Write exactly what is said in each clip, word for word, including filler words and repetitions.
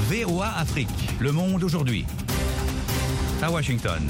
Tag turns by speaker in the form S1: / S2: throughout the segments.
S1: V O A Afrique, Le Monde aujourd'hui. À Washington.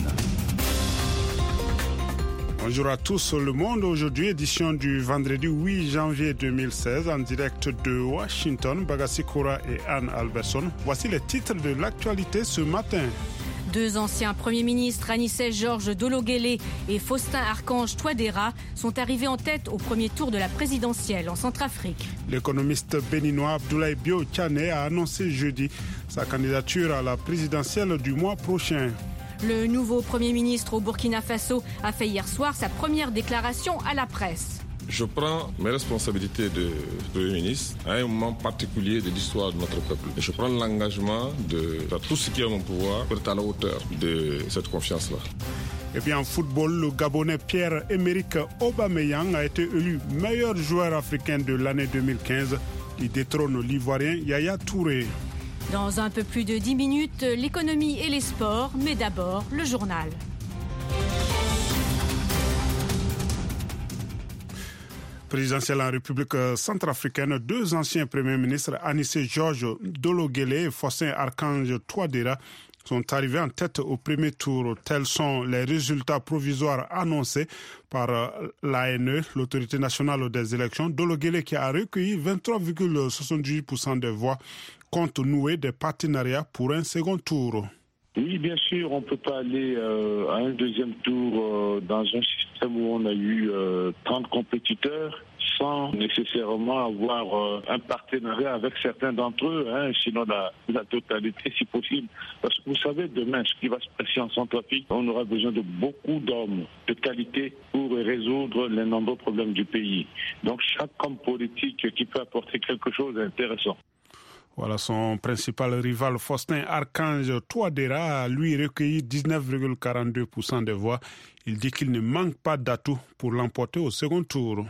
S2: Bonjour à tous, Le Monde aujourd'hui, édition du vendredi huit janvier deux mille seize, en direct de Washington. Bagassi Koura et Anne Alberson. Voici les titres de l'actualité ce matin.
S3: Deux anciens premiers ministres, Anissé Georges Dologuélé et Faustin Archange Touadéra, sont arrivés en tête au premier tour de la présidentielle en Centrafrique.
S2: L'économiste béninois Abdoulaye Bio Tchané a annoncé jeudi sa candidature à la présidentielle du mois prochain.
S3: Le nouveau Premier ministre au Burkina Faso a fait hier soir sa première déclaration à la presse.
S4: Je prends mes responsabilités de Premier ministre à un moment particulier de l'histoire de notre peuple. Et je prends l'engagement de faire tout ce qui est à mon pouvoir pour être à la hauteur de cette confiance-là.
S2: Et bien en football, le Gabonais Pierre-Emerick Aubameyang a été élu meilleur joueur africain de l'année deux mille quinze. Il détrône l'Ivoirien Yaya Touré.
S3: Dans un peu plus de dix minutes, l'économie et les sports, mais d'abord le journal.
S2: Présidentielle en République centrafricaine, deux anciens premiers ministres, Anissé Georges Dologuélé et Faustin Archange Touadéra, sont arrivés en tête au premier tour. Tels sont les résultats provisoires annoncés par l'A N E, l'autorité nationale des élections. Dologuélé, qui a recueilli vingt-trois virgule soixante-dix pour cent des voix, compte nouer des partenariats pour un second tour.
S5: Oui, bien sûr, on ne peut pas aller euh, à un deuxième tour euh, dans un système où on a eu euh, trente compétiteurs sans nécessairement avoir euh, un partenariat avec certains d'entre eux, hein, sinon la, la totalité si possible. Parce que vous savez, demain, ce qui va se passer en Centrafrique, on aura besoin de beaucoup d'hommes de qualité pour résoudre les nombreux problèmes du pays. Donc chaque homme politique qui peut apporter quelque chose d'intéressant.
S2: Voilà, son principal rival Faustin Archange Touadéra a lui recueilli dix-neuf virgule quarante-deux pour cent des voix. Il dit qu'il ne manque pas d'atouts pour l'emporter au second tour.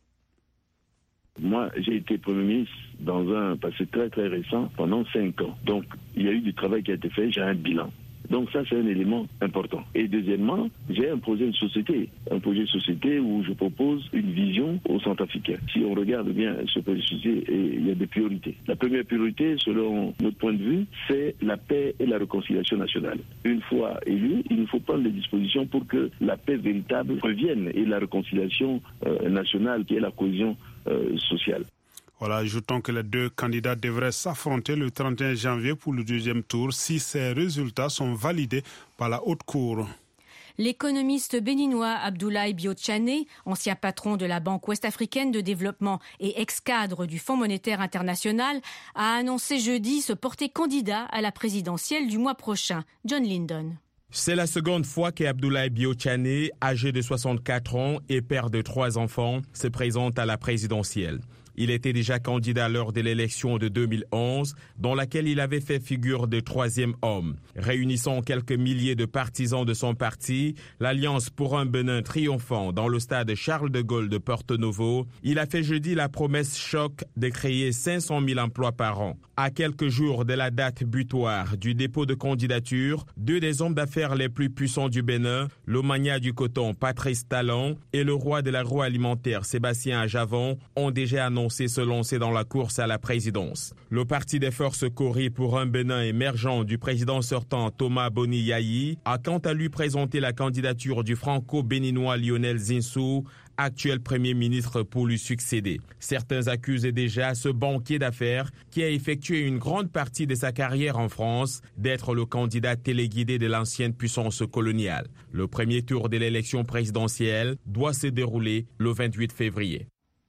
S6: Moi, j'ai été Premier ministre dans un passé très très récent pendant cinq ans. Donc, il y a eu du travail qui a été fait, j'ai un bilan. Donc ça, c'est un élément important. Et deuxièmement, j'ai un projet de société, un projet de société où je propose une vision aux Centrafricains. Si on regarde bien ce projet de société, il y a des priorités. La première priorité, selon notre point de vue, c'est la paix et la réconciliation nationale. Une fois élu, il nous faut prendre des dispositions pour que la paix véritable revienne et la réconciliation euh, nationale, qui est la cohésion euh, sociale.
S2: Voilà, ajoutons que les deux candidats devraient s'affronter le trente et un janvier pour le deuxième tour si ces résultats sont validés par la haute cour.
S3: L'économiste béninois Abdoulaye Bio Tchané, ancien patron de la Banque ouest-africaine de développement et ex-cadre du Fonds monétaire international, a annoncé jeudi se porter candidat à la présidentielle du mois prochain. John Lyndon.
S7: C'est la seconde fois qu'Abdoulaye Bio Tchané, âgé de soixante-quatre ans et père de trois enfants, se présente à la présidentielle. Il était déjà candidat lors de l'élection de deux mille onze, dans laquelle il avait fait figure de troisième homme. Réunissant quelques milliers de partisans de son parti, l'Alliance pour un Bénin triomphant dans le stade Charles de Gaulle de Porto Novo, il a fait jeudi la promesse choc de créer cinq cent mille emplois par an. À quelques jours de la date butoir du dépôt de candidature, deux des hommes d'affaires les plus puissants du Bénin, le magnat du coton Patrice Talon et le roi de l'agroalimentaire Sébastien Ajavon, ont déjà annoncé se lancer dans la course à la présidence. Le parti des forces Kori pour un Bénin émergent du président sortant Thomas Boni Yayi a quant à lui présenté la candidature du franco-béninois Lionel Zinsou, actuel Premier ministre, pour lui succéder. Certains accusent déjà ce banquier d'affaires, qui a effectué une grande partie de sa carrière en France, d'être le candidat téléguidé de l'ancienne puissance coloniale. Le premier tour de l'élection présidentielle doit se dérouler le vingt-huit février.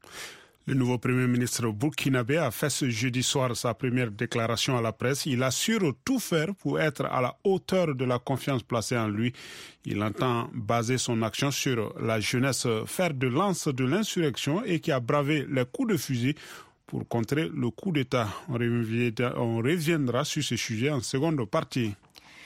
S2: Le nouveau Premier ministre burkinabé a fait ce jeudi soir sa première déclaration à la presse. Il assure tout faire pour être à la hauteur de la confiance placée en lui. Il entend baser son action sur la jeunesse fer de lance de l'insurrection et qui a bravé les coups de fusil pour contrer le coup d'État. On reviendra sur ce sujet en seconde partie.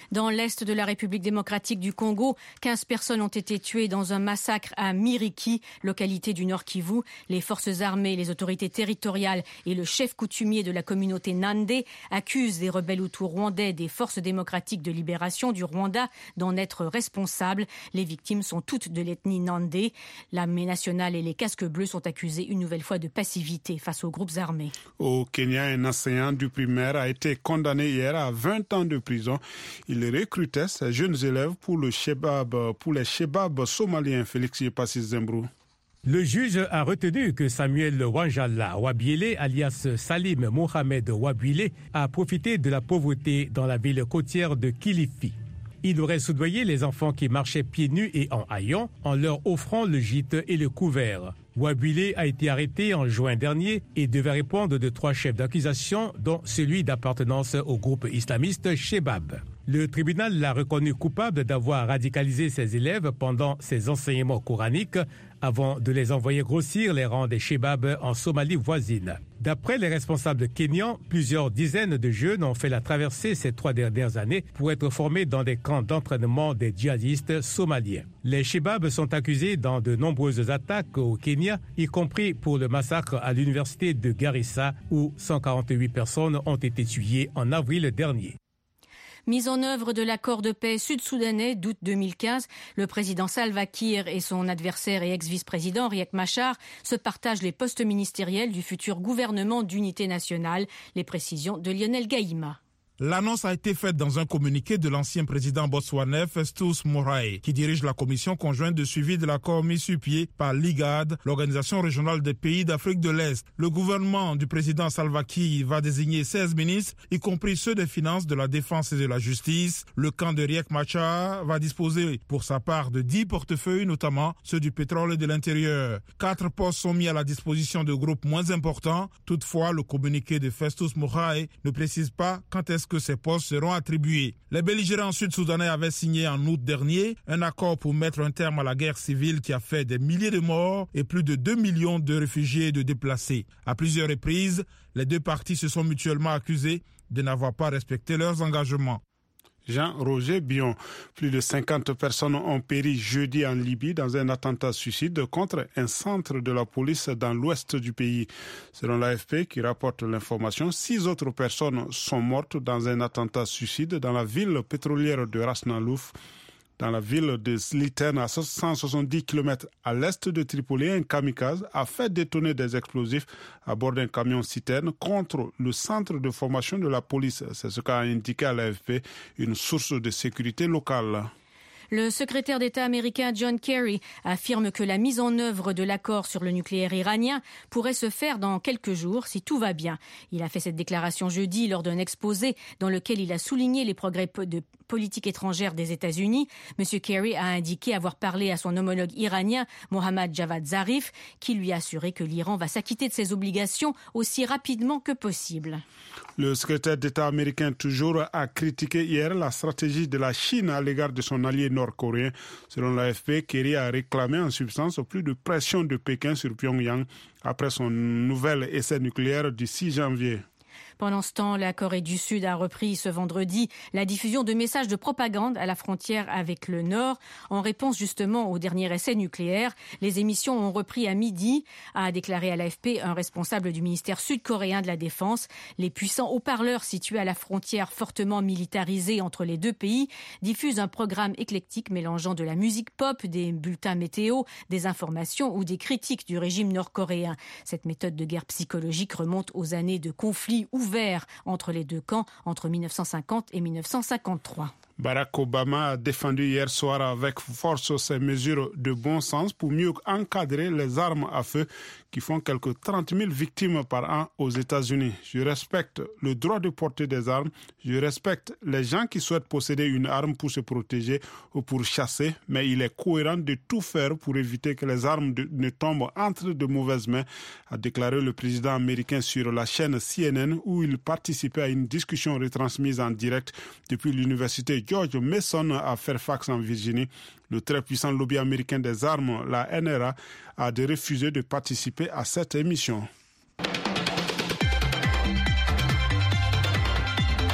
S3: Dans l'est de la République démocratique du Congo, quinze personnes ont été tuées dans un massacre à Miriki, localité du Nord Kivu. Les forces armées, les autorités territoriales et le chef coutumier de la communauté Nandé accusent des rebelles hutus rwandais des forces démocratiques de libération du Rwanda d'en être responsables. Les victimes sont toutes de l'ethnie Nandé. L'armée nationale et les casques bleus sont accusés une nouvelle fois de passivité face aux groupes armés.
S2: Au Kenya, un enseignant du primaire a été condamné hier à vingt ans de prison. Il recrutait ses jeunes élèves pour, le Shebab, pour les Shebab somaliens. Félix Yepassi Zembrou.
S8: Le juge a retenu que Samuel Wanjala Wabiele, alias Salim Mohamed Wabiele, a profité de la pauvreté dans la ville côtière de Kilifi. Il aurait soudoyé les enfants qui marchaient pieds nus et en haillons en leur offrant le gîte et le couvert. Wabiele a été arrêté en juin dernier et devait répondre de trois chefs d'accusation, dont celui d'appartenance au groupe islamiste Shebab. Le tribunal l'a reconnu coupable d'avoir radicalisé ses élèves pendant ses enseignements coraniques avant de les envoyer grossir les rangs des Shebab en Somalie voisine. D'après les responsables kenyans, plusieurs dizaines de jeunes ont fait la traversée ces trois dernières années pour être formés dans des camps d'entraînement des djihadistes somaliens. Les Shebab sont accusés dans de nombreuses attaques au Kenya, y compris pour le massacre à l'université de Garissa où cent quarante-huit personnes ont été tuées en avril dernier.
S3: Mise en œuvre de l'accord de paix sud-soudanais d'août deux mille quinze, le président Salva Kiir et son adversaire et ex-vice-président Riek Machar se partagent les postes ministériels du futur gouvernement d'unité nationale. Les précisions de Lionel Gaïma.
S9: L'annonce a été faite dans un communiqué de l'ancien président botswanais Festus Morae, qui dirige la commission conjointe de suivi de l'accord mis sur pied par l'I G A D, l'Organisation régionale des pays d'Afrique de l'Est. Le gouvernement du président Salva Kiir va désigner seize ministres, y compris ceux des finances, de la défense et de la justice. Le camp de Riek Machar va disposer pour sa part de dix portefeuilles, notamment ceux du pétrole et de l'intérieur. Quatre postes sont mis à la disposition de groupes moins importants. Toutefois, le communiqué de Festus Morae ne précise pas quand est-ce que ces postes seront attribués. Les belligérants sud-soudanais avaient signé en août dernier un accord pour mettre un terme à la guerre civile qui a fait des milliers de morts et plus de deux millions de réfugiés et de déplacés. À plusieurs reprises, les deux parties se sont mutuellement accusées de n'avoir pas respecté leurs engagements.
S2: Jean-Roger Bion. Plus de cinquante personnes ont péri jeudi en Libye dans un attentat suicide contre un centre de la police dans l'ouest du pays. Selon l'A F P qui rapporte l'information, six autres personnes sont mortes dans un attentat suicide dans la ville pétrolière de Ras Nalouf. Dans la ville de Sliten, à cent soixante-dix kilomètres à l'est de Tripoli, un kamikaze a fait détonner des explosifs à bord d'un camion citerne contre le centre de formation de la police. C'est ce qu'a indiqué à l'A F P une source de sécurité locale.
S3: Le secrétaire d'État américain John Kerry affirme que la mise en œuvre de l'accord sur le nucléaire iranien pourrait se faire dans quelques jours si tout va bien. Il a fait cette déclaration jeudi lors d'un exposé dans lequel il a souligné les progrès de politique étrangère des États-Unis. M. Kerry a indiqué avoir parlé à son homologue iranien Mohammad Javad Zarif, qui lui a assuré que l'Iran va s'acquitter de ses obligations aussi rapidement que possible.
S2: Le secrétaire d'État américain toujours a critiqué hier la stratégie de la Chine à l'égard de son allié nord-coréen. Selon l'A F P, Kerry a réclamé en substance plus de pression de Pékin sur Pyongyang après son nouvel essai nucléaire du six janvier.
S3: Pendant ce temps, la Corée du Sud a repris ce vendredi la diffusion de messages de propagande à la frontière avec le Nord. En réponse justement au dernier essai nucléaire, les émissions ont repris à midi, a déclaré à l'A F P un responsable du ministère sud-coréen de la Défense. Les puissants haut-parleurs situés à la frontière fortement militarisée entre les deux pays diffusent un programme éclectique mélangeant de la musique pop, des bulletins météo, des informations ou des critiques du régime nord-coréen. Cette méthode de guerre psychologique remonte aux années de conflits ouvert entre les deux camps entre mille neuf cent cinquante et mille neuf cent cinquante-trois.
S2: Barack Obama a défendu hier soir avec force ces mesures de bon sens pour mieux encadrer les armes à feu qui font quelques trente mille victimes par an aux États-Unis. Je respecte le droit de porter des armes, je respecte les gens qui souhaitent posséder une arme pour se protéger ou pour chasser, mais il est cohérent de tout faire pour éviter que les armes de, ne tombent entre de mauvaises mains, a déclaré le président américain sur la chaîne C N N où il participait à une discussion retransmise en direct depuis l'université George Mason à Fairfax en Virginie. Le très puissant lobby américain des armes, la N R A, a refusé de participer à cette émission.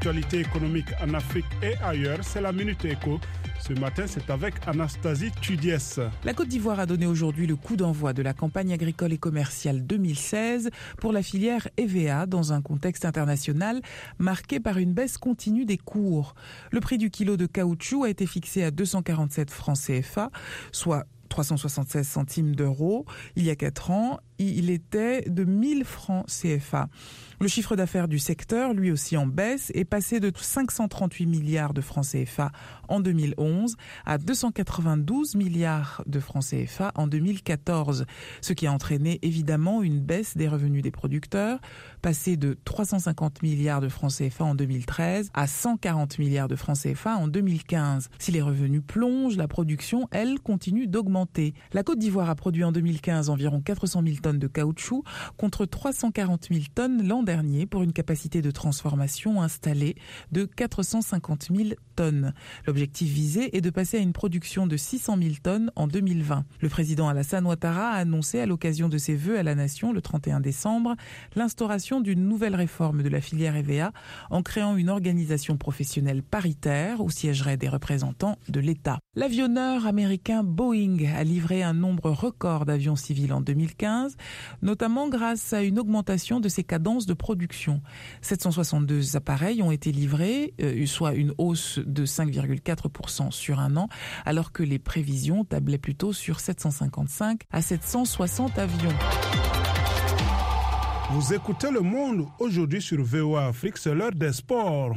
S2: l'actualité économique en Afrique et ailleurs. C'est la Minute Éco. Ce matin, c'est avec Anastasie Tudiès.
S10: La Côte d'Ivoire a donné aujourd'hui le coup d'envoi de la campagne agricole et commerciale deux mille seize pour la filière E V A dans un contexte international marqué par une baisse continue des cours. Le prix du kilo de caoutchouc a été fixé à deux cent quarante-sept francs C F A, soit trois cent soixante-seize centimes d'euros. Il y a quatre ans, il était de mille francs C F A. Le chiffre d'affaires du secteur, lui aussi en baisse, est passé de cinq cent trente-huit milliards de francs C F A en deux mille onze à deux cent quatre-vingt-douze milliards de francs C F A en deux mille quatorze, ce qui a entraîné évidemment une baisse des revenus des producteurs, passé de trois cent cinquante milliards de francs C F A en deux mille treize à cent quarante milliards de francs C F A en deux mille quinze. Si les revenus plongent, la production, elle, continue d'augmenter. La Côte d'Ivoire a produit en deux mille quinze environ quatre cent mille tonnes de caoutchouc contre trois cent quarante mille tonnes l'an dernier pour une capacité de transformation installée de quatre cent cinquante mille tonnes. L'objectif visé est de passer à une production de six cent mille tonnes en deux mille vingt. Le président Alassane Ouattara a annoncé à l'occasion de ses vœux à la nation le trente et un décembre l'instauration d'une nouvelle réforme de la filière E V A en créant une organisation professionnelle paritaire où siégeraient des représentants de l'État. L'avionneur américain Boeing a livré un nombre record d'avions civils en deux mille quinze, notamment grâce à une augmentation de ses cadences de production. sept cent soixante-deux appareils ont été livrés, euh, soit une hausse de cinq virgule quatre pour cent sur un an, alors que les prévisions tablaient plutôt sur sept cent cinquante-cinq à sept cent soixante avions.
S2: Vous écoutez Le Monde aujourd'hui sur V O A Afrique, c'est l'heure des sports.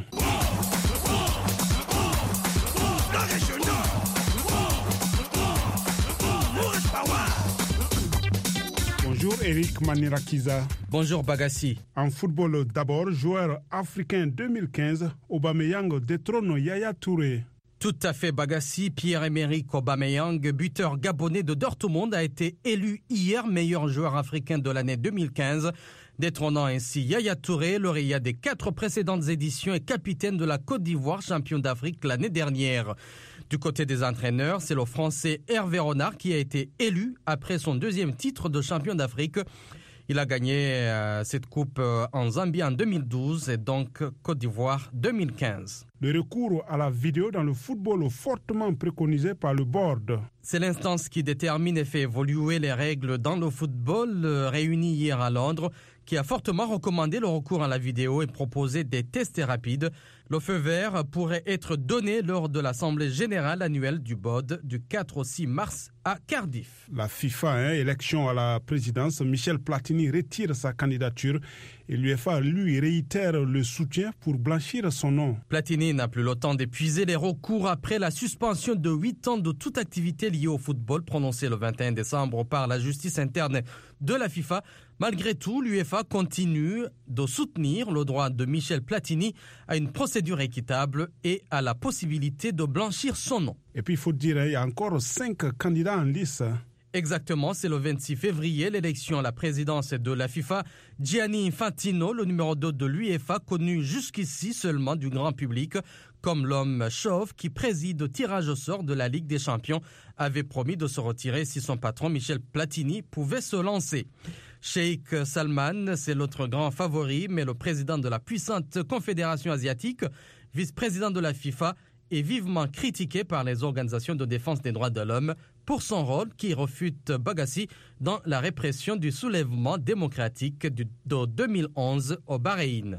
S2: Bonjour Eric Manirakiza.
S11: Bonjour Bagassi.
S2: En football d'abord, joueur africain deux mille quinze, Aubameyang détrône Yaya Touré.
S11: Tout à fait Bagassi, Pierre-Emerick Aubameyang, buteur gabonais de Dortmund, a été élu hier meilleur joueur africain de l'année deux mille quinze, détrônant ainsi Yaya Touré, lauréat des quatre précédentes éditions et capitaine de la Côte d'Ivoire, champion d'Afrique l'année dernière. Du côté des entraîneurs, c'est le Français Hervé Renard qui a été élu après son deuxième titre de champion d'Afrique. Il a gagné euh, cette coupe euh, en Zambie en deux mille douze et donc Côte d'Ivoire deux mille quinze.
S2: Le recours à la vidéo dans le football fortement préconisé par le board.
S11: C'est l'instance qui détermine et fait évoluer les règles dans le football, euh, réunie hier à Londres, qui a fortement recommandé le recours à la vidéo et proposé des tests rapides. Le feu vert pourrait être donné lors de l'Assemblée générale annuelle du B O D du quatre au six mars à Cardiff.
S2: La FIFA, hein, élection à la présidence, Michel Platini retire sa candidature et l'U E F A, lui, réitère le soutien pour blanchir son nom.
S11: Platini n'a plus le temps d'épuiser les recours après la suspension de huit ans de toute activité liée au football prononcée le vingt et un décembre par la justice interne de la FIFA. Malgré tout, l'U E F A continue de soutenir le droit de Michel Platini à une procédure équitable et à la possibilité de blanchir son nom.
S2: Et puis il faut dire, il y a encore cinq candidats en lice.
S11: Exactement, c'est le vingt-six février, l'élection à la présidence de la FIFA. Gianni Infantino, le numéro deux de l'U E F A, connu jusqu'ici seulement du grand public, comme l'homme chauve qui préside au tirage au sort de la Ligue des Champions, avait promis de se retirer si son patron Michel Platini pouvait se lancer. Sheikh Salman, c'est l'autre grand favori, mais le président de la puissante confédération asiatique, vice-président de la FIFA, est vivement critiqué par les organisations de défense des droits de l'homme pour son rôle qui refute Bagassi dans la répression du soulèvement démocratique de deux mille onze au Bahreïn.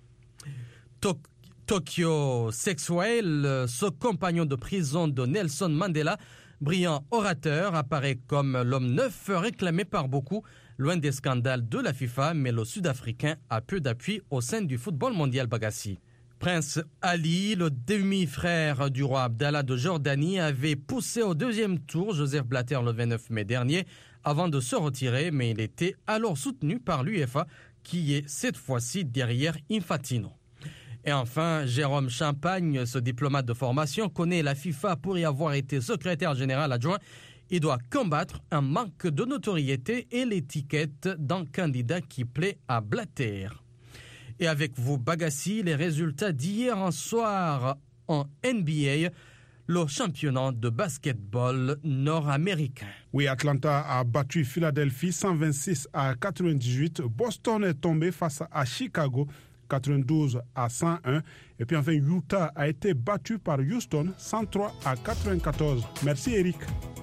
S11: To- Tokyo Sexwell, ce compagnon de prison de Nelson Mandela, brillant orateur, apparaît comme l'homme neuf réclamé par beaucoup, loin des scandales de la FIFA, mais le Sud-Africain a peu d'appui au sein du football mondial Bagassi. Prince Ali, le demi-frère du roi Abdallah de Jordanie, avait poussé au deuxième tour Joseph Blatter le vingt-neuf mai dernier avant de se retirer, mais il était alors soutenu par l'U E F A qui est cette fois-ci derrière Infantino. Et enfin, Jérôme Champagne, ce diplomate de formation, connaît la FIFA pour y avoir été secrétaire général adjoint. Il doit combattre un manque de notoriété et l'étiquette d'un candidat qui plaît à Blatter. Et avec vous, Bagassi, les résultats d'hier en soir en N B A, le championnat de basketball nord-américain.
S2: Oui, Atlanta a battu Philadelphie cent vingt-six à quatre-vingt-dix-huit. Boston est tombé face à Chicago quatre-vingt-douze à cent un. Et puis enfin, Utah a été battu par Houston cent trois à quatre-vingt-quatorze. Merci Eric.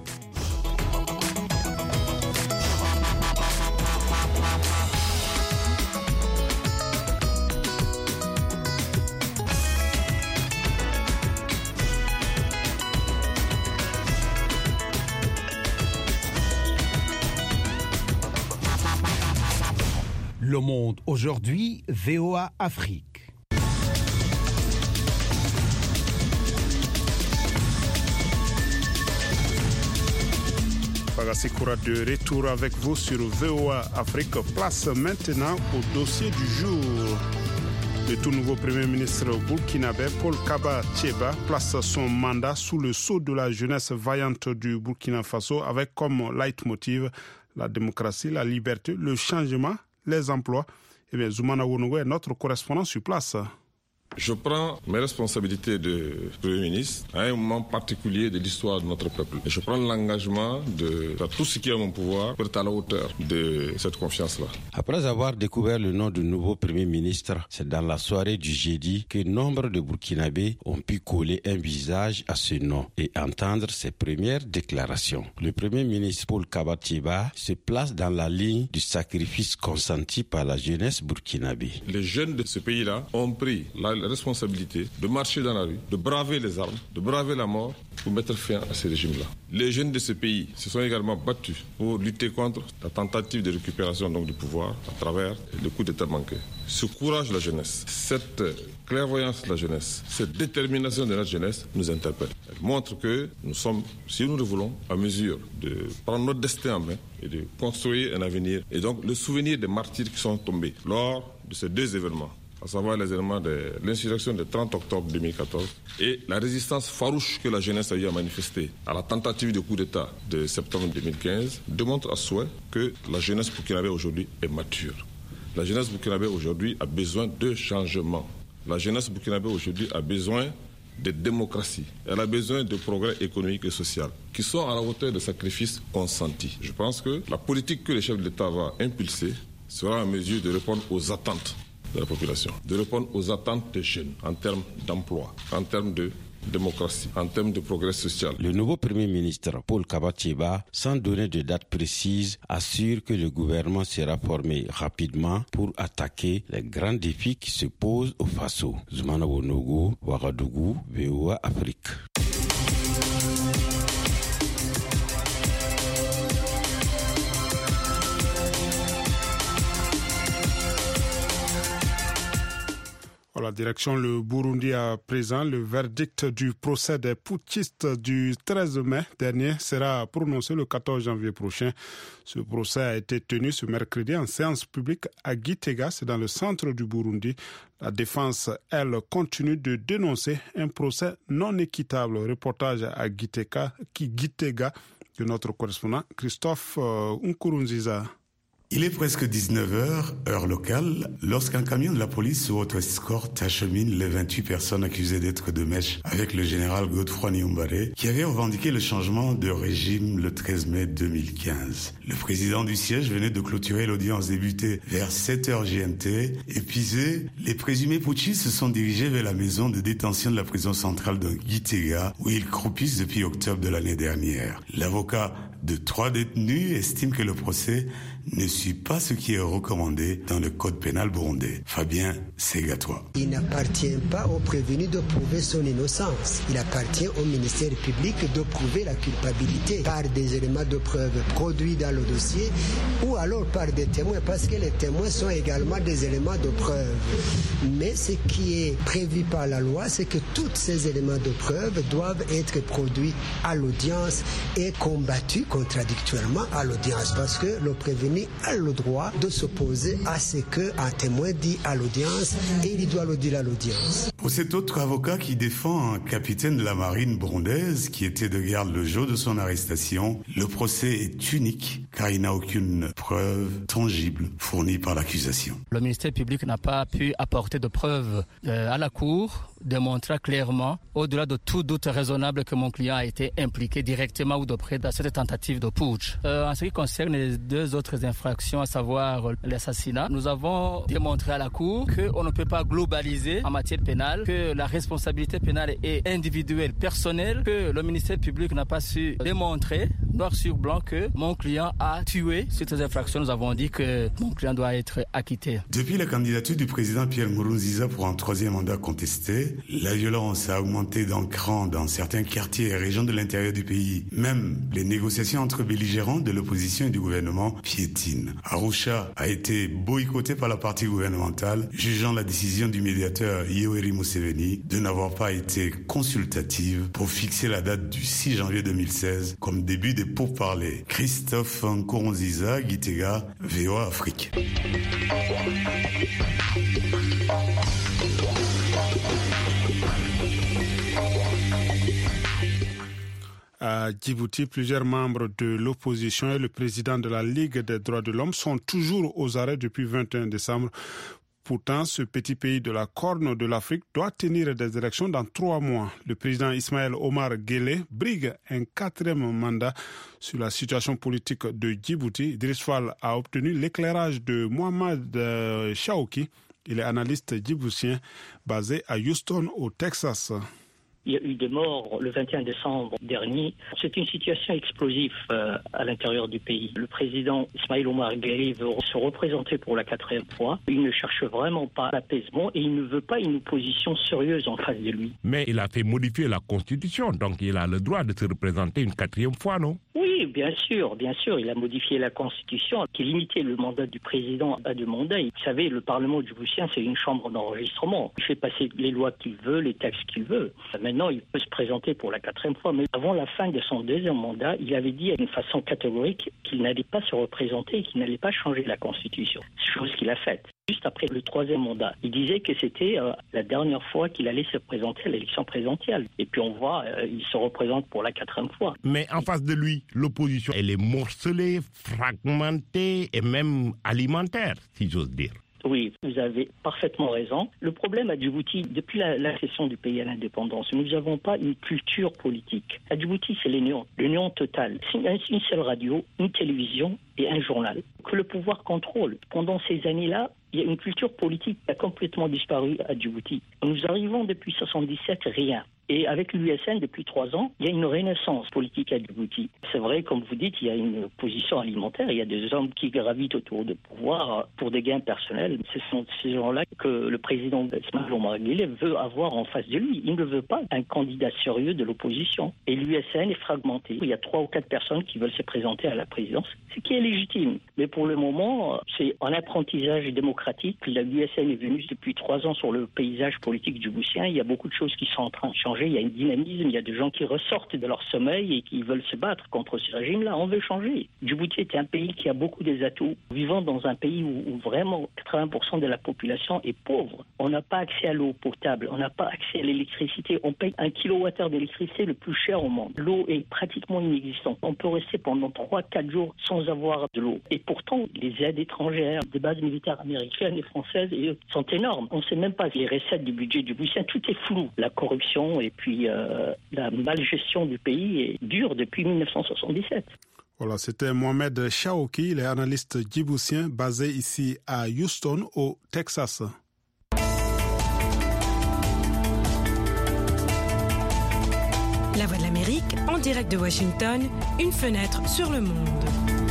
S12: Le Monde aujourd'hui, V O A Afrique.
S2: Fagassi Koura de retour avec vous sur V O A Afrique. Place maintenant au dossier du jour. Le tout nouveau Premier ministre burkinabé, Paul Kaba Thieba, place son mandat sous le sceau de la jeunesse vaillante du Burkina Faso avec comme leitmotiv la démocratie, la liberté, le changement, les emplois. Eh bien, Zoumana Wonogo est notre correspondant sur place.
S4: Je prends mes responsabilités de Premier ministre à un moment particulier de l'histoire de notre peuple. Et je prends l'engagement de faire tout ce qui est à mon pouvoir pour être à la hauteur de cette confiance-là.
S13: Après avoir découvert le nom du nouveau Premier ministre, c'est dans la soirée du jeudi que nombre de Burkinabés ont pu coller un visage à ce nom et entendre ses premières déclarations. Le Premier ministre Paul Kaba Thieba se place dans la ligne du sacrifice consenti par la jeunesse burkinabé.
S4: Les jeunes de ce pays-là ont pris la responsabilité de marcher dans la rue, de braver les armes, de braver la mort pour mettre fin à ce régime-là. Les jeunes de ce pays se sont également battus pour lutter contre la tentative de récupération donc, du pouvoir à travers le coup d'État manqué. Ce courage de la jeunesse, cette clairvoyance de la jeunesse, cette détermination de la jeunesse nous interpelle. Elle montre que nous sommes, si nous le voulons, à mesure de prendre notre destin en main et de construire un avenir. Et donc le souvenir des martyrs qui sont tombés lors de ces deux événements, à savoir les éléments de l'insurrection du trente octobre deux mille quatorze et la résistance farouche que la jeunesse a eu à manifester à la tentative de coup d'État de septembre deux mille quinze, démontre à souhait que la jeunesse burkinabé aujourd'hui est mature. La jeunesse burkinabé aujourd'hui a besoin de changement. La jeunesse burkinabé aujourd'hui a besoin de démocratie. Elle a besoin de progrès économique et social qui sont à la hauteur des sacrifices consentis. Je pense que la politique que le chef de l'État va impulser sera en mesure de répondre aux attentes de la population, de répondre aux attentes des jeunes en termes d'emploi, en termes de démocratie, en termes de progrès social.
S13: Le nouveau Premier ministre, Paul Kaba Thieba, sans donner de date précise, assure que le gouvernement sera formé rapidement pour attaquer les grands défis qui se posent au Faso. Zoumana Wonogo, Ouagadougou, V O A Afrique.
S2: La direction le Burundi à présent, le verdict du procès des putschistes du treize mai dernier sera prononcé le quatorze janvier prochain. Ce procès a été tenu ce mercredi en séance publique à Gitega, c'est dans le centre du Burundi. La défense, elle, continue de dénoncer un procès non équitable. Reportage à Gitega, qui Gitega de notre correspondant Christophe euh, Nkurunziza.
S14: Il est presque dix-neuf heures, heure locale, lorsqu'un camion de la police sous haute escorte achemine les vingt-huit personnes accusées d'être de mèche avec le général Godefroy Niyombare, qui avait revendiqué le changement de régime le treize mai deux mille quinze. Le président du siège venait de clôturer l'audience débutée vers sept heures G M T. Épuisés, les présumés putschistes se sont dirigés vers la maison de détention de la prison centrale de Gitega, où ils croupissent depuis octobre de l'année dernière. L'avocat de trois détenus estime que le procès ne suit pas ce qui est recommandé dans le code pénal burundais. Fabien Segatois.
S15: Il n'appartient pas au prévenu de prouver son innocence. Il appartient au ministère public de prouver la culpabilité par des éléments de preuve produits dans le dossier ou alors par des témoins, parce que les témoins sont également des éléments de preuve. Mais ce qui est prévu par la loi, c'est que tous ces éléments de preuve doivent être produits à l'audience et combattus contradictoirement à l'audience, parce que le prévenu a le droit de s'opposer à ce qu'un témoin dit à l'audience et il doit le dire à l'audience.
S14: Pour cet autre avocat qui défend un capitaine de la marine burundaise qui était de garde le jour de son arrestation, le procès est unique car il n'a aucune preuve tangible fournie par l'accusation.
S16: Le ministère public n'a pas pu apporter de preuves euh, à la Cour démontrant clairement, au-delà de tout doute raisonnable, que mon client a été impliqué directement ou de près dans cette tentative de putsch. Euh, en ce qui concerne les deux autres infractions, à savoir l'assassinat, nous avons démontré à la Cour qu'on ne peut pas globaliser en matière pénale, que la responsabilité pénale est individuelle, personnelle, que le ministère public n'a pas su démontrer, noir sur blanc, que mon client a tué. Sur ces infractions, nous avons dit que mon client doit être acquitté.
S14: Depuis la candidature du président Pierre Nkurunziza pour un troisième mandat contesté, la violence a augmenté d'un cran dans certains quartiers et régions de l'intérieur du pays. Même les négociations entre belligérants de l'opposition et du gouvernement piétinent. Arusha a été boycotté par la partie gouvernementale, jugeant la décision du médiateur Yoweri Museveni de n'avoir pas été consultative pour fixer la date du six janvier deux mille seize comme début des pourparlers. Christophe Nkurunziza, Gitega, V O A Afrique.
S2: À Djibouti, plusieurs membres de l'opposition et le président de la Ligue des droits de l'homme sont toujours aux arrêts depuis le vingt et un décembre. Pourtant, ce petit pays de la Corne de l'Afrique doit tenir des élections dans trois mois. Le président Ismaël Omar Guelleh brigue un quatrième mandat sur la situation politique de Djibouti. Idriss Fall a obtenu l'éclairage de Mohamed Chaouki. Il est analyste djiboutien basé à Houston, au Texas.
S17: Il y a eu des morts le vingt et un décembre dernier. C'est une situation explosive euh, à l'intérieur du pays. Le président Ismaël Omar Guelleh veut se représenter pour la quatrième fois. Il ne cherche vraiment pas l'apaisement et il ne veut pas une opposition sérieuse en face de lui.
S18: Mais il a fait modifier la Constitution, donc il a le droit de se représenter une quatrième fois, non ?
S17: Oui, bien sûr, bien sûr. Il a modifié la Constitution qui limitait le mandat du président à deux mandats. Vous savez, le Parlement djiboutien, c'est une chambre d'enregistrement. Il fait passer les lois qu'il veut, les textes qu'il veut. Maintenant, il peut se présenter pour la quatrième fois. Mais avant la fin de son deuxième mandat, il avait dit d'une façon catégorique qu'il n'allait pas se représenter et qu'il n'allait pas changer la Constitution. Chose qu'il a faite. Juste après le troisième mandat, il disait que c'était euh, la dernière fois qu'il allait se présenter à l'élection présidentielle. Et puis on voit, euh, il se représente pour la quatrième fois.
S18: Mais en face de lui, l'opposition, elle est morcelée, fragmentée et même alimentaire, si j'ose dire.
S17: Oui, vous avez parfaitement raison. Le problème à Djibouti, depuis la, la cession du pays à l'indépendance, nous n'avons pas une culture politique. À Djibouti, c'est le néant, le néant total. C'est une seule radio, une télévision et un journal que le pouvoir contrôle. Pendant ces années-là, il y a une culture politique qui a complètement disparu à Djibouti. Nous arrivons depuis soixante-dix-sept, rien. Et avec l'U S N, depuis trois ans, il y a une renaissance politique à Djibouti. C'est vrai, comme vous dites, il y a une position alimentaire, il y a des hommes qui gravitent autour du pouvoir pour des gains personnels. Ce sont ces gens-là que le président Ismaël Omar Guelleh veut avoir en face de lui. Il ne veut pas un candidat sérieux de l'opposition. Et l'U S N est fragmenté. Il y a trois ou quatre personnes qui veulent se présenter à la présidence, ce qui est légitime. Mais pour le moment, c'est un apprentissage démocratique. L'U S N est venue depuis trois ans sur le paysage politique djiboutien. Il y a beaucoup de choses qui sont en train de changer. Il y a un dynamisme, il y a des gens qui ressortent de leur sommeil et qui veulent se battre contre ce régime-là. On veut changer. Djibouti est un pays qui a beaucoup des atouts. Vivant dans un pays où, où vraiment quatre-vingts pour cent de la population est pauvre. On n'a pas accès à l'eau potable, on n'a pas accès à l'électricité. On paye un kilowattheure d'électricité le plus cher au monde. L'eau est pratiquement inexistante. On peut rester pendant trois à quatre jours sans avoir de l'eau. Et pourtant, les aides étrangères, des bases militaires américaines et françaises sont énormes. On ne sait même pas les recettes du budget djiboutien. Tout est flou. La corruption et puis euh, la malgestion du pays est dure depuis mille neuf cent soixante-dix-sept.
S2: Voilà, c'était Mohamed Chaouki, il est analyste djiboutien basé ici à Houston, au Texas.
S19: La Voix de l'Amérique, en direct de Washington, une fenêtre sur le monde.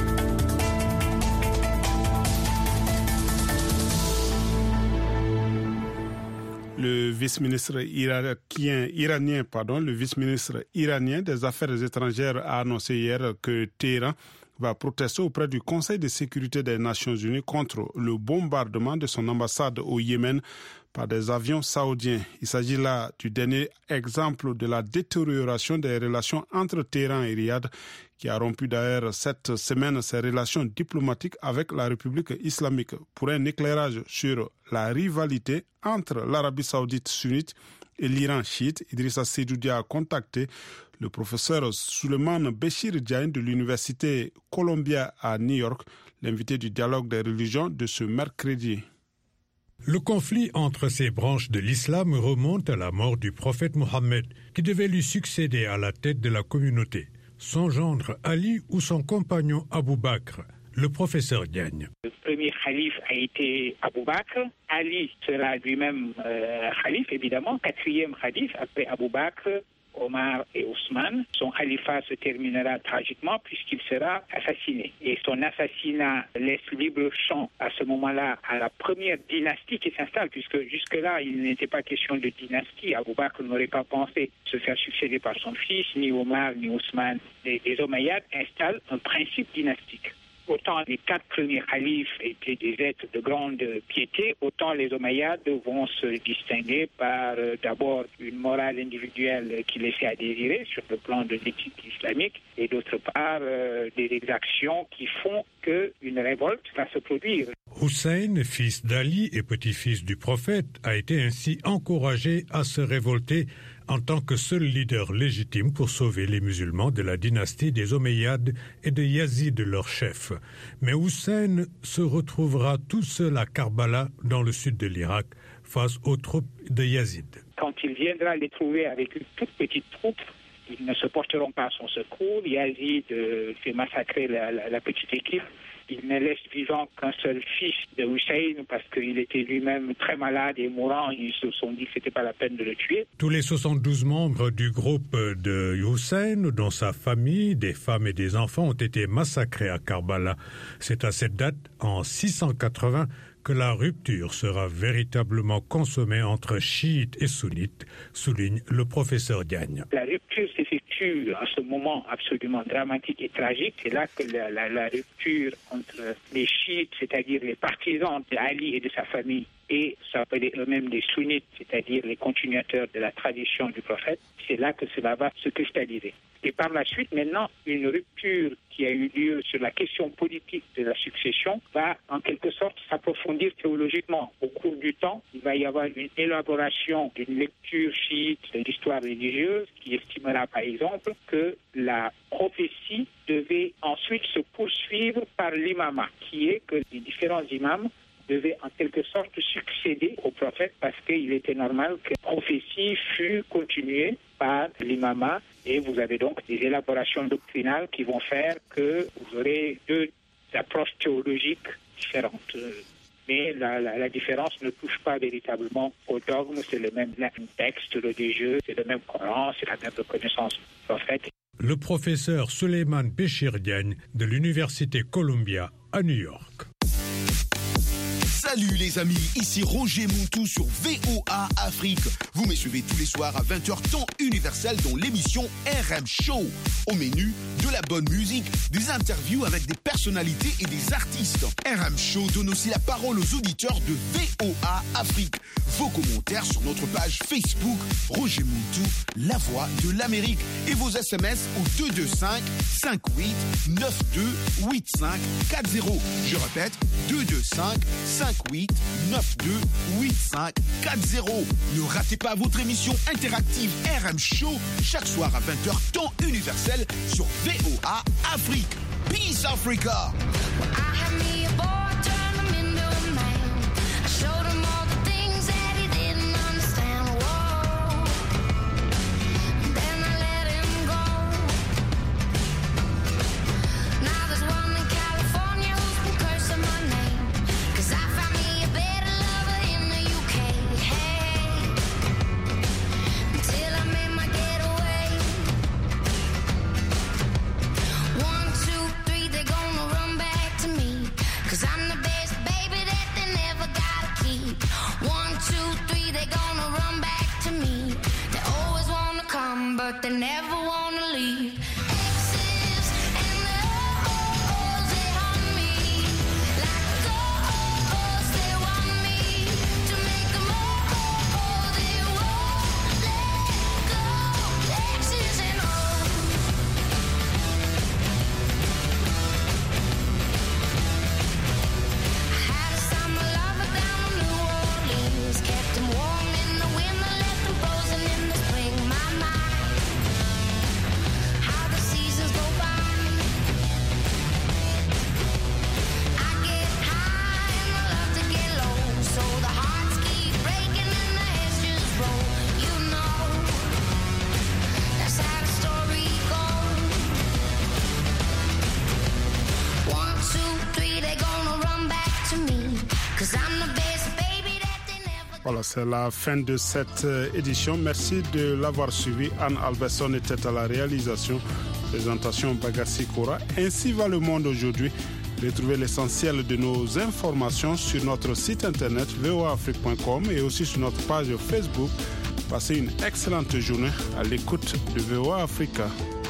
S2: Le vice-ministre irakien, iranien, pardon, le vice-ministre iranien des Affaires étrangères a annoncé hier que Téhéran va protester auprès du Conseil de sécurité des Nations Unies contre le bombardement de son ambassade au Yémen par des avions saoudiens. Il s'agit là du dernier exemple de la détérioration des relations entre Téhéran et Riyad, qui a rompu d'ailleurs cette semaine ses relations diplomatiques avec la République islamique. Pour un éclairage sur la rivalité entre l'Arabie saoudite sunnite et l'Iran chiite. Idrissa Seydou a contacté le professeur Souleymane Béchir Diagne de l'Université Columbia à New York, l'invité du dialogue des religions de ce mercredi.
S20: Le conflit entre ces branches de l'islam remonte à la mort du prophète Mohammed, qui devait lui succéder à la tête de la communauté. Son gendre Ali ou son compagnon Abou Bakr, le professeur Diagne.
S21: Le premier calife a été Abou Bakr. Ali sera lui-même euh, calife, évidemment, quatrième calife après Abou Bakr, Omar et Ousmane. Son califat se terminera tragiquement puisqu'il sera assassiné. Et son assassinat laisse libre champ à ce moment-là à la première dynastie qui s'installe, puisque jusque-là, il n'était pas question de dynastie. Abou Bakr n'aurait pas pensé se faire succéder par son fils, ni Omar, ni Ousmane. Les, les Omeyyades installent un principe dynastique. Autant les quatre premiers khalifes étaient des êtres de grande piété, autant les Omeyyades vont se distinguer par euh, d'abord une morale individuelle qui laissait à désirer sur le plan de l'éthique islamique et d'autre part euh, des exactions qui font qu'une révolte va se produire.
S20: Hussein, fils d'Ali et petit-fils du prophète, a été ainsi encouragé à se révolter en tant que seul leader légitime pour sauver les musulmans de la dynastie des Omeyyades et de Yazid, leur chef. Mais Hussein se retrouvera tout seul à Karbala, dans le sud de l'Irak, face aux troupes de Yazid.
S21: Quand il viendra les trouver avec une toute petite troupe, ils ne se porteront pas à son secours. Yazid euh, fait massacrer la, la, la petite équipe. Il ne laisse vivant qu'un seul fils de Hussein parce qu'il était lui-même très malade et mourant. Ils se sont dit que ce n'était pas la peine de le tuer.
S20: Tous les soixante-douze membres du groupe de Hussein, dont sa famille, des femmes et des enfants, ont été massacrés à Karbala. C'est à cette date, en six cent quatre-vingts, que la rupture sera véritablement consommée entre chiites et sunnites, souligne le professeur Diagne.
S21: La rupture s'effectue à ce moment absolument dramatique et tragique. C'est là que la, la, la rupture entre les chiites, c'est-à-dire les partisans d'Ali et de sa famille, et s'appeler eux-mêmes des sunnites, c'est-à-dire les continuateurs de la tradition du prophète, c'est là que cela va se cristalliser. Et par la suite, maintenant, une rupture qui a eu lieu sur la question politique de la succession va en quelque sorte s'approfondir théologiquement. Au cours du temps, il va y avoir une élaboration d'une lecture chiite de l'histoire religieuse qui estimera par exemple que la prophétie devait ensuite se poursuivre par l'imama, qui est que les différents imams devait en quelque sorte succéder au prophète parce qu'il était normal que la prophétie fût continuée par l'imama et vous avez donc des élaborations doctrinales qui vont faire que vous aurez deux approches théologiques différentes. Mais la, la, la différence ne touche pas véritablement au dogme, c'est le même texte religieux, c'est le même Coran, c'est la même reconnaissance du prophète.
S20: Le professeur Souleymane Béchir Diagne de l'Université Columbia à New York.
S22: Salut les amis, ici Roger Montou sur V O A Afrique. Vous me suivez tous les soirs à vingt heures temps universel dans l'émission R M Show. Au menu, de la bonne musique, des interviews avec des personnalités et des artistes. R M Show donne aussi la parole aux auditeurs de V O A Afrique. Vos commentaires sur notre page Facebook Roger Montou, la voix de l'Amérique. Et vos S M S au deux deux cinq, cinq huit, neuf deux, huit cinq quatre zéro. Je répète, deux deux cinq, cinq huit, neuf deux, huit cinq quatre zéro. Ne ratez pas votre émission interactive R M Show chaque soir à vingt heures temps universel sur V O A Afrique. Peace Africa!
S23: But they never wanna leave. Kept them warm in the winter, let them frozen
S2: Voilà, c'est la fin de cette édition. Merci de l'avoir suivi. Anne Alberson était à la réalisation. Présentation Bagassi Koura. Ainsi va le monde aujourd'hui. Retrouvez l'essentiel de nos informations sur notre site internet v o a afrique point com et aussi sur notre page Facebook. Passez une excellente journée à l'écoute de V O A Africa.